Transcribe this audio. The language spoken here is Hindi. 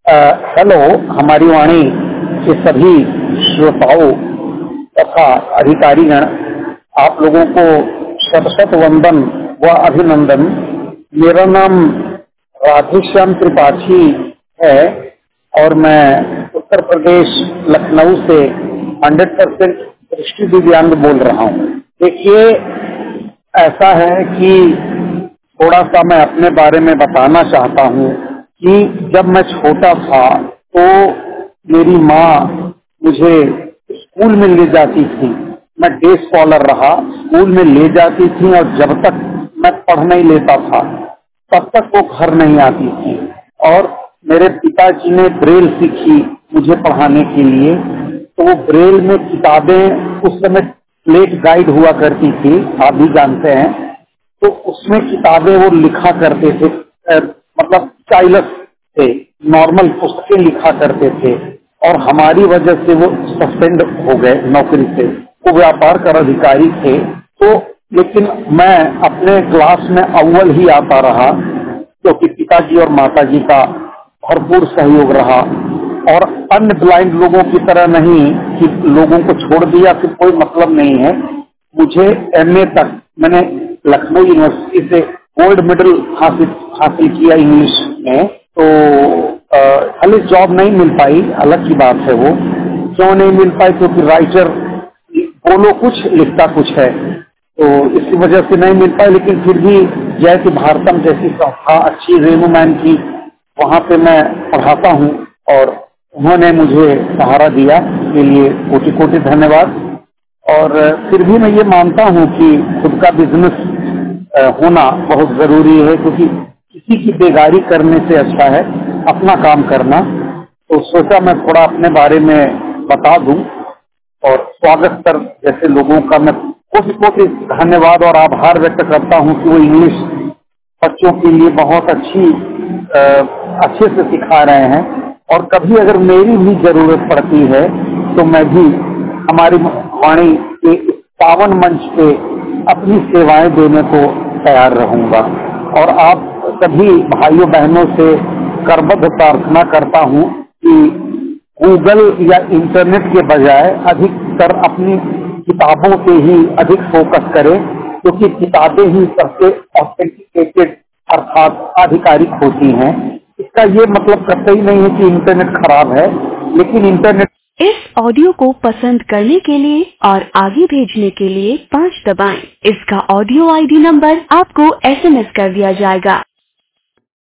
हेलो, हमारी वाणी के सभी श्रोताओं तथा अधिकारीगण, आप लोगों को शत शत वंदन व अभिनंदन। मेरा नाम राधेश्याम त्रिपाठी है और मैं उत्तर प्रदेश लखनऊ से 100% दृष्टि दिव्यांग बोल रहा हूँ। देखिए, ऐसा है कि थोड़ा सा मैं अपने बारे में बताना चाहता हूँ कि जब मैं छोटा था तो मेरी माँ मुझे स्कूल में ले जाती थी। मैं डे स्कॉलर रहा, स्कूल में ले जाती थी और जब तक मैं पढ़ नहीं लेता था तब तक वो घर नहीं आती थी। और मेरे पिताजी ने ब्रेल सीखी मुझे पढ़ाने के लिए, तो वो ब्रेल में किताबें उस समय प्लेट गाइड हुआ करती थी, आप भी जानते हैं, तो उसमें किताबें वो लिखा करते थे, मतलब स्टाइलस थे, नॉर्मल पुस्तकें लिखा करते थे। और हमारी वजह से वो सस्पेंड हो गए नौकरी से। वो व्यापार कर अधिकारी थे, तो लेकिन मैं अपने क्लास में अव्वल ही आता रहा, क्योंकि पिताजी और माताजी का भरपूर सहयोग रहा। और अन्य ब्लाइंड लोगों की तरह नहीं कि लोगों को छोड़ दिया कि कोई मतलब नहीं है। मुझे एमए तक मैंने लखनऊ यूनिवर्सिटी से गोल्ड मेडल हासिल किया इंग्लिश में। तो खाली जॉब नहीं मिल पाई, अलग की बात है। वो क्यों नहीं मिल पाई? क्योंकि राइटर बोलो कुछ लिखता कुछ है, तो इसी वजह से नहीं मिल पाई। लेकिन फिर भी जयति भारतम जैसी संस्था अच्छी, रेनूमैन की, वहाँ पे मैं पढ़ाता हूँ और उन्होंने मुझे सहारा दिया, के लिए कोटि कोटि धन्यवाद। और फिर भी मैं ये मानता हूँ कि खुद का बिजनेस होना बहुत जरूरी है, क्योंकि किसी की बेगारी करने से अच्छा है अपना काम करना। तो सोचा मैं थोड़ा अपने बारे में बता दूं। और स्वागत कर जैसे लोगों का मैं कोटि कोटि धन्यवाद और आभार व्यक्त करता हूँ कि वो इंग्लिश बच्चों के लिए बहुत अच्छे से सिखा रहे हैं। और कभी अगर मेरी भी जरूरत पड़ती है तो मैं भी हमारी वाणी के पावन मंच पे अपनी सेवाएं देने को तैयार रहूंगा। और आप सभी भाइयों बहनों से करबद्ध प्रार्थना करता हूं कि गूगल या इंटरनेट के बजाय अधिकतर अपनी किताबों पे ही अधिक फोकस करें, क्योंकि किताबें ही सबसे ऑथेंटिकेटेड अर्थात आधिकारिक होती हैं। इसका ये मतलब कतई नहीं है कि इंटरनेट खराब है, लेकिन इंटरनेट। इस ऑडियो को पसंद करने के लिए और आगे भेजने के लिए 5 दबाएं। इसका ऑडियो आईडी नंबर आपको SMS कर दिया जाएगा।